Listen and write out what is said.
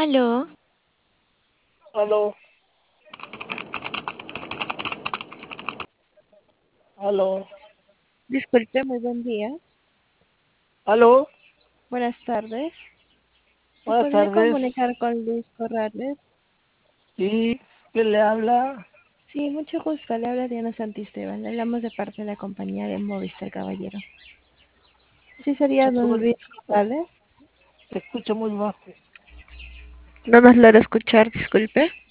Aló, Aló, aló, disculpe, muy buen día. aló, Buenas tardes. ¿Se buenas podría tardes. comunicar con Luis Corrales? ¿Y quién le habla? Sí, mucho gusto. Le habla Diana Santisteban. Le hablamos de parte de la compañía de Movistar Caballero. ¿Sí sería don Luis Corrales? Se escucha muy bajo. No nos logro escuchar, disculpe.